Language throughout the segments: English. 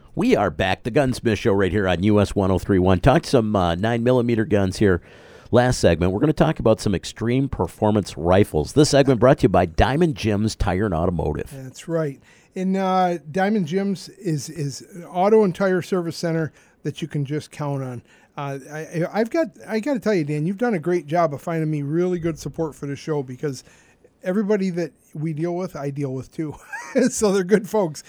We are back, the Gunsmith Show right here on US 1031. Talked some 9mm guns here last segment. We're going to talk about some extreme performance rifles. This segment brought to you by Diamond Jim's Tire and Automotive. That's right. And Diamond Jim's is an auto and tire service center that you can just count on. I got to tell you, Dan, you've done a great job of finding me really good support for the show because everybody that we deal with, I deal with too. So they're good folks.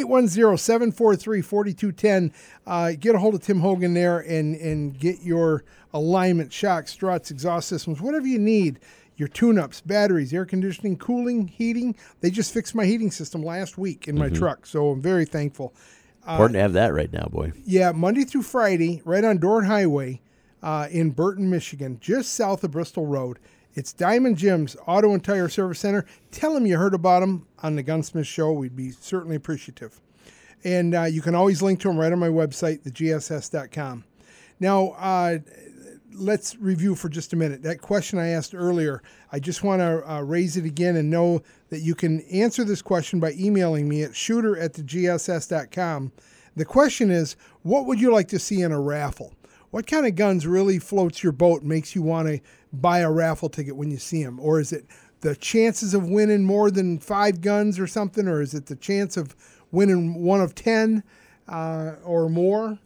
810-743-4210. Get a hold of Tim Hogan there and get your alignment, shocks, struts, exhaust systems, whatever you need. Your tune-ups, batteries, air conditioning, cooling, heating. They just fixed my heating system last week in my truck, so I'm very thankful. Important to have that right now, boy. Yeah, Monday through Friday, right on Dorn Highway in Burton, Michigan, just south of Bristol Road. It's Diamond Jim's Auto and Tire Service Center. Tell them you heard about them on the Gunsmith Show. We'd be certainly appreciative. And you can always link to them right on my website, thegss.com. Now, let's review for just a minute. That question I asked earlier, I just want to raise it again and know that you can answer this question by emailing me at shooter@thegss.com. The question is, what would you like to see in a raffle? What kind of guns really floats your boat and makes you want to buy a raffle ticket when you see them? Or is it the chances of winning more than 5 guns or something? Or is it the chance of winning 1 of 10 or more?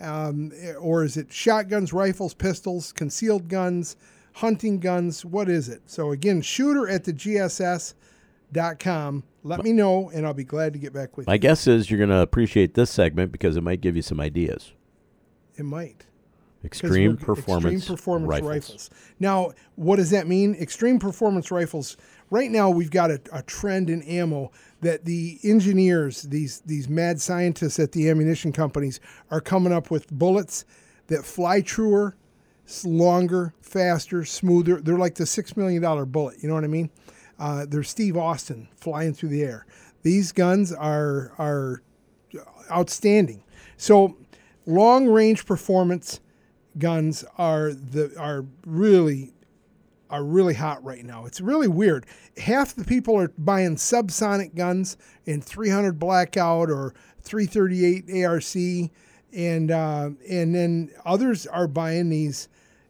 Or is it shotguns, rifles, pistols, concealed guns, hunting guns? What is it? So again, shooter@thegss.com. Let me know, and I'll be glad to get back with you. My guess is you're going to appreciate this segment because it might give you some ideas. It might. Extreme performance rifles. Now, what does that mean? Extreme performance rifles. Right now, we've got a trend in ammo that the engineers, these mad scientists at the ammunition companies, are coming up with bullets that fly truer, longer, faster, smoother. They're like the $6 million bullet. You know what I mean? They're Steve Austin flying through the air. These guns are outstanding. So, long range performance guns are really hot right now. It's really weird. Half the people are buying subsonic guns in 300 Blackout or 338 ARC, and then others are buying these,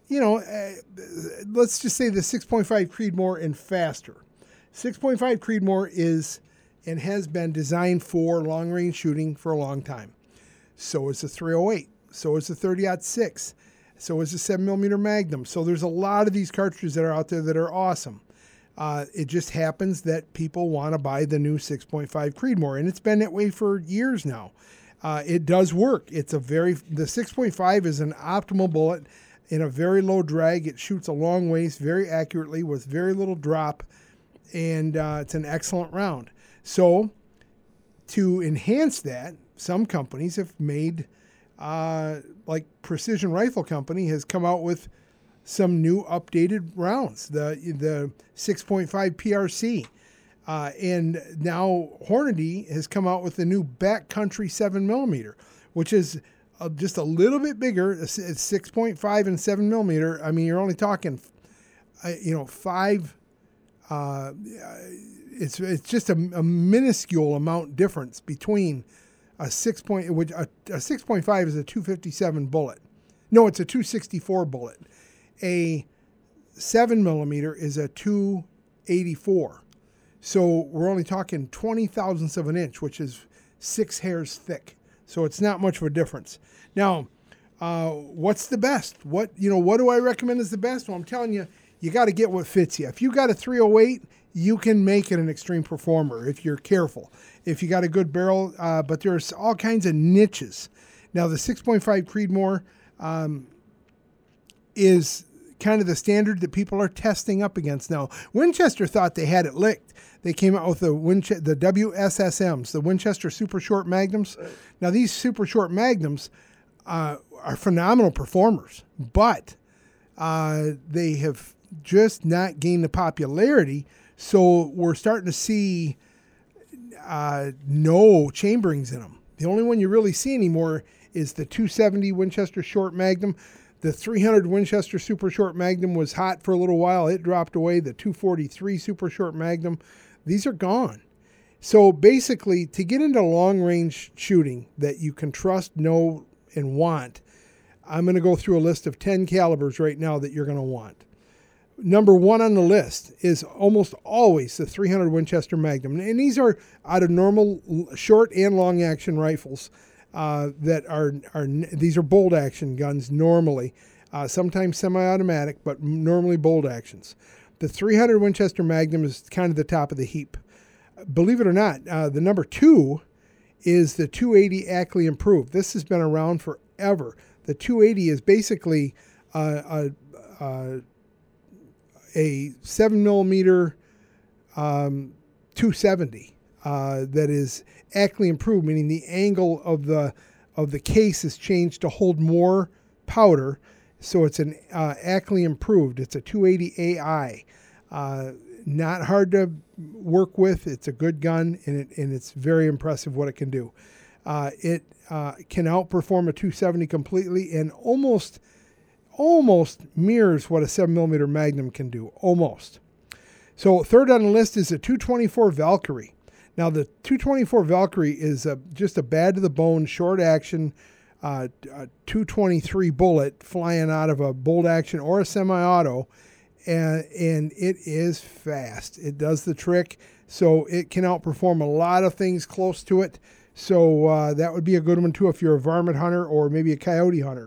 let's just say the 6.5 Creedmoor and faster. 6.5 Creedmoor is and has been designed for long-range shooting for a long time. So is the 308. So is the 30-06. So is the 7mm Magnum. So there's a lot of these cartridges that are out there that are awesome. It just happens that people want to buy the new 6.5 Creedmoor, and it's been that way for years now. It does work. The 6.5 is an optimal bullet in a very low drag. It shoots a long ways very accurately with very little drop, and it's an excellent round. So to enhance that, some companies have made, like Precision Rifle Company has come out with some new updated rounds, the 6.5 PRC. And now Hornady has come out with the new Backcountry 7mm, which is just a little bit bigger. It's 6.5 and 7mm. I mean, you're only talking, 5. It's just a minuscule amount difference between a 6.5 is a 257 bullet. No, it's a 264 bullet. A 7mm is a 284. So we're only talking 20 thousandths of an inch, which is 6 hairs thick. So it's not much of a difference. Now, what's the best? What do I recommend is the best? Well, I'm telling you, you got to get what fits you. If you got a 308, you can make it an extreme performer if you're careful. If you got a good barrel, but there's all kinds of niches. Now, the 6.5 Creedmoor is kind of the standard that people are testing up against now. Winchester thought they had it licked. They came out with the WSSMs, the Winchester Super Short Magnums. Now, these Super Short Magnums are phenomenal performers, but they have just not gained the popularity. So we're starting to see no chamberings in them. The only one you really see anymore is the 270 Winchester Short Magnum. The 300 Winchester Super Short Magnum was hot for a little while. It dropped away. The 243 Super Short Magnum, these are gone. So basically, to get into long-range shooting that you can trust, know, and want, I'm going to go through a list of 10 calibers right now that you're going to want. Number one on the list is almost always the 300 Winchester Magnum. And these are out of normal short and long action rifles these are bolt action guns normally, sometimes semi-automatic, but normally bolt actions. The 300 Winchester Magnum is kind of the top of the heap. Believe it or not, the number two is the 280 Ackley Improved. This has been around forever. The 280 is basically a 7mm 270 that is Ackley Improved, meaning the angle of the case is changed to hold more powder. So it's an Ackley Improved. It's a 280 AI. Not hard to work with. It's a good gun, and it's very impressive what it can do. It can outperform a 270 completely and almost mirrors what a 7mm Magnum can do, almost. So third on the list is a 224 Valkyrie. Now the 224 Valkyrie is just a bad to the bone, short action, 223 bullet flying out of a bolt action or a semi-auto, and it is fast. It does the trick, so it can outperform a lot of things close to it. So that would be a good one too if you're a varmint hunter or maybe a coyote hunter.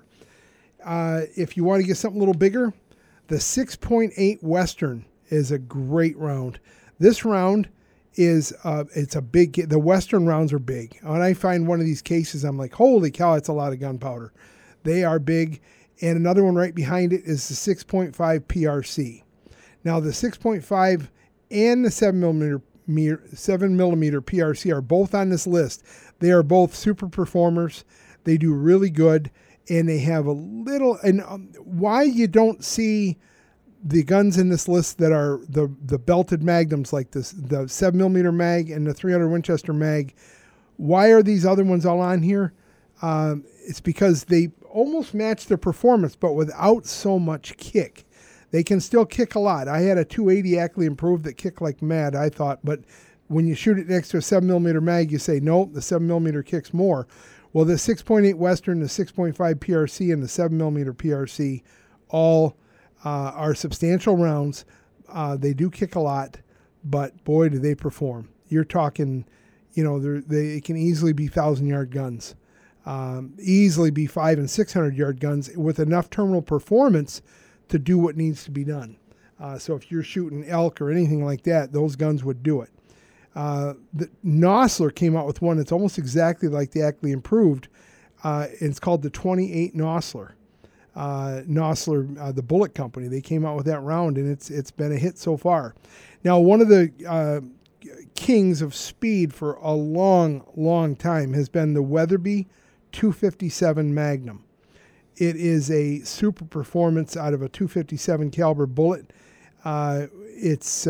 If you want to get something a little bigger, the 6.8 Western is a great round. This round is it's a big. The Western rounds are big. When I find one of these cases, I'm like, holy cow, that's a lot of gunpowder. They are big. And another one right behind it is the 6.5 PRC. Now the 6.5 and the 7mm PRC are both on this list. They are both super performers. They do really good, and they have a little. And why you don't see the guns in this list that are the belted magnums like this, the 7mm mag and the 300 Winchester mag, why are these other ones all on here? It's because they almost match their performance, but without so much kick. They can still kick a lot. I had a 280 Ackley Improved that kicked like mad, I thought, but when you shoot it next to a 7mm mag, you say, nope, the 7mm kicks more. Well, the 6.8 Western, the 6.5 PRC, and the 7mm PRC all are substantial rounds. They do kick a lot, but boy, do they perform. You're talking, they can easily be 1,000-yard guns, easily be 500 and 600-yard guns with enough terminal performance to do what needs to be done. So if you're shooting elk or anything like that, those guns would do it. The Nosler came out with one that's almost exactly like the Ackley Improved. It's called the 28 Nosler. Nosler, the bullet company, they came out with that round, and it's been a hit so far. Now, one of the kings of speed for a long, long time has been the Weatherby 257 Magnum. It is a super performance out of a 257 caliber bullet. It's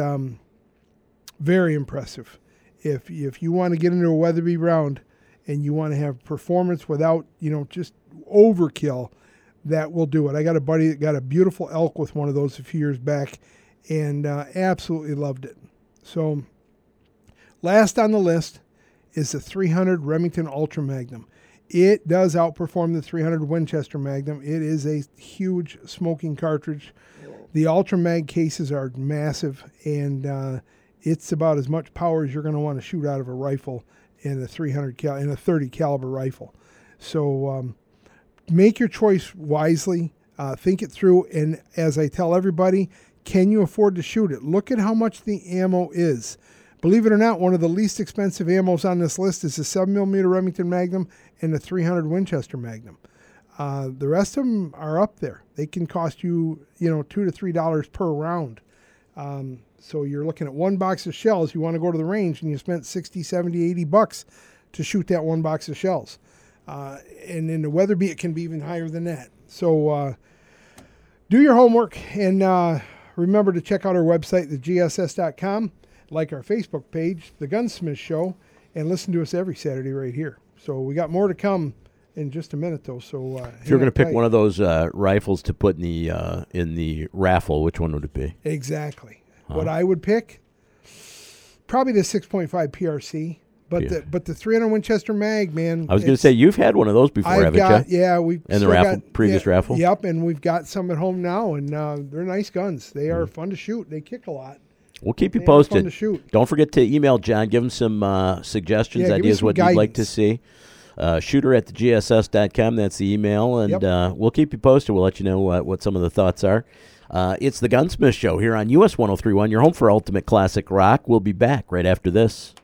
very impressive. If you want to get into a Weatherby round and you want to have performance without just overkill, that will do it. I got a buddy that got a beautiful elk with one of those a few years back, and absolutely loved it. So last on the list is the 300 Remington Ultra Magnum. It does outperform the 300 Winchester Magnum. It is a huge smoking cartridge. The Ultra Mag cases are massive, and it's about as much power as you're going to want to shoot out of a rifle in a 30 caliber rifle. So make your choice wisely. Think it through, and as I tell everybody, can you afford to shoot it? Look at how much the ammo is. Believe it or not, one of the least expensive ammos on this list is the 7mm Remington Magnum and the 300 Winchester Magnum. The rest of them are up there. They can cost you, $2 to $3 per round. So you're looking at one box of shells. You want to go to the range, and you spent $60, $70, $80 to shoot that one box of shells. And in the Weatherby, it can be even higher than that. So do your homework, and remember to check out our website, thegss.com. Like our Facebook page, The Gunsmith Show, and listen to us every Saturday right here. So we got more to come in just a minute, though. So if you're going to pick one of those rifles to put in the raffle, which one would it be? Exactly. What I would pick, probably the 6.5 PRC. But Yeah. the 300 Winchester mag, man. I was going to say, you've had one of those before, I've haven't got, you? yeah, we In the raffle, previous raffle? Yep, and we've got some at home now, and they're nice guns. They Mm-hmm. are fun to shoot. They kick a lot. We'll keep you They are fun posted. to shoot. Don't forget to email John. Give him some suggestions, Yeah, give me ideas, some what you'd like to guidance. see. Shooter@thegss.com. That's the email, and Yep. we'll keep you posted. We'll let you know what some of the thoughts are. It's the Gunsmith Show here on US 103.1, your home for Ultimate Classic Rock. We'll be back right after this.